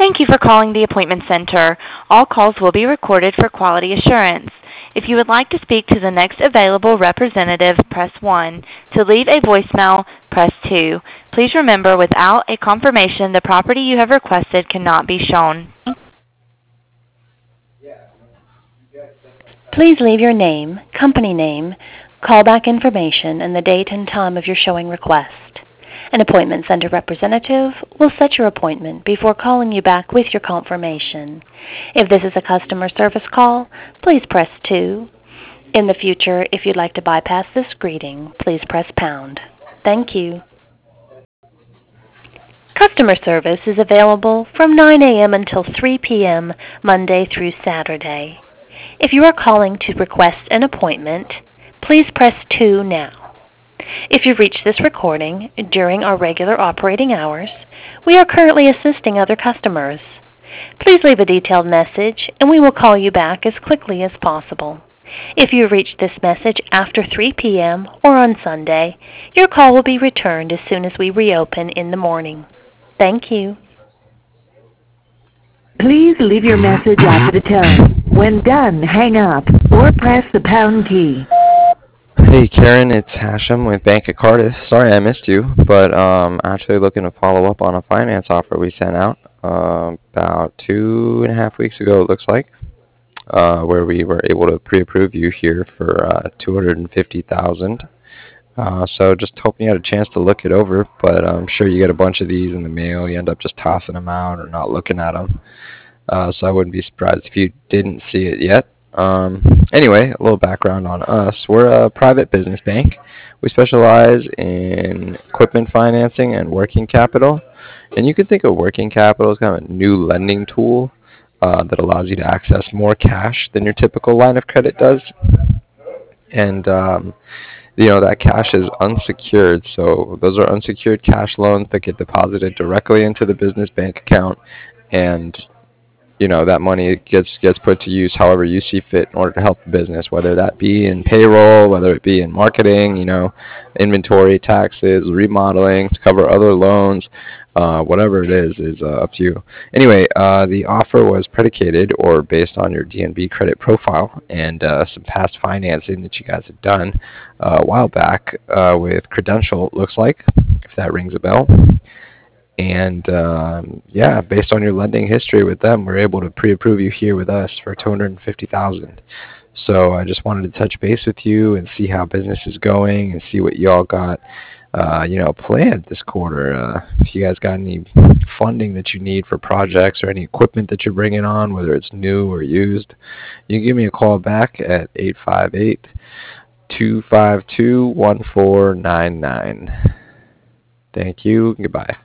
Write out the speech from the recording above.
Thank you for calling the appointment center. All calls will be recorded for quality assurance. If you would like to speak to the next available representative, press 1. To leave a voicemail, press 2. Please remember, without a confirmation, the property you have requested cannot be shown. Please leave your name, company name, callback information, and the date and time of your showing request. An appointment center representative will set your appointment before calling you back with your confirmation. If this is a customer service call, please press 2. In the future, if you'd like to bypass this greeting, please press pound. Thank you. Customer service is available from 9 a.m. until 3 p.m. Monday through Saturday. If you are calling to request an appointment, please press 2 now. If you've reached this recording during our regular operating hours, we are currently assisting other customers. Please leave a detailed message and we will call you back as quickly as possible. If you reach this message after 3 p.m. or on Sunday, your call will be returned as soon as we reopen in the morning. Thank you. Please leave your message after the tone. When done, hang up or press the pound key. Hey Karen, it's Hashem with Bank of Cardiff. Sorry I missed you, but actually looking to follow up on a finance offer we sent out about 2.5 weeks ago, it looks like, where we were able to pre-approve you here for $250,000. So just hoping you had a chance to look it over, but I'm sure you get a bunch of these in the mail. You end up just tossing them out or not looking at them. So I wouldn't be surprised if you didn't see it yet. Anyway, a little background on us. We're a private business bank. We specialize in equipment financing and working capital. And you can think of working capital as kind of a new lending tool that allows you to access more cash than your typical line of credit does. And that cash is unsecured, so those are unsecured cash loans that get deposited directly into the business bank account, and that money gets put to use however you see fit in order to help the business, whether that be in payroll, whether it be in marketing, inventory, taxes, remodeling, to cover other loans, whatever it is up to you. Anyway, the offer was predicated or based on your DNB credit profile and some past financing that you guys had done a while back with Credential, it looks like, if that rings a bell. And based on your lending history with them, we're able to pre-approve you here with us for $250,000. So I just wanted to touch base with you and see how business is going and see what y'all got, planned this quarter. If you guys got any funding that you need for projects or any equipment that you're bringing on, whether it's new or used, you can give me a call back at 858-252-1499. Thank you. Goodbye.